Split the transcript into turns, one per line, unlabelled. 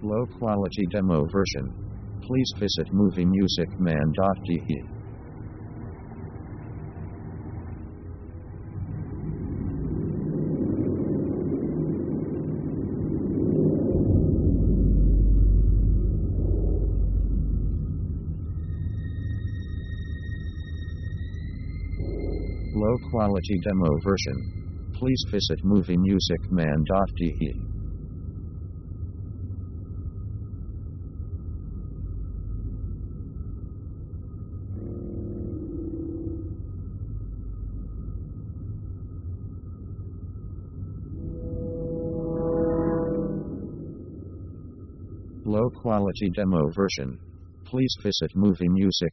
Low quality demo version. Please visit moviemusicman.de. Low quality demo version. Please visit moviemusicman.de. Low quality demo version. Please visit moviemusic